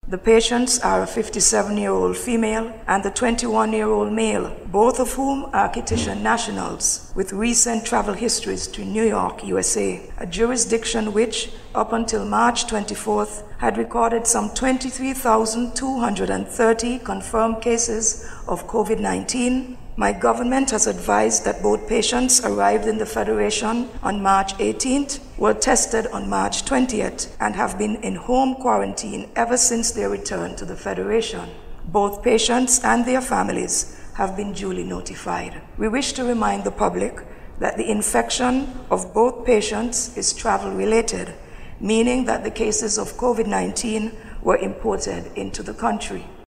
The patients are a 57-year-old female and a 21-year-old male, both of whom are Haitian nationals with recent travel histories to New York, USA, a jurisdiction which, up until March 24th, had recorded some 23,230 confirmed cases of COVID-19. My government has advised that both patients arrived in the Federation on March 18th, were tested on March 20th, and have been in home quarantine ever since their return to the Federation. Both patients and their families have been duly notified. We wish to remind the public that the infection of both patients is travel-related, meaning that the cases of COVID-19 were imported into the country.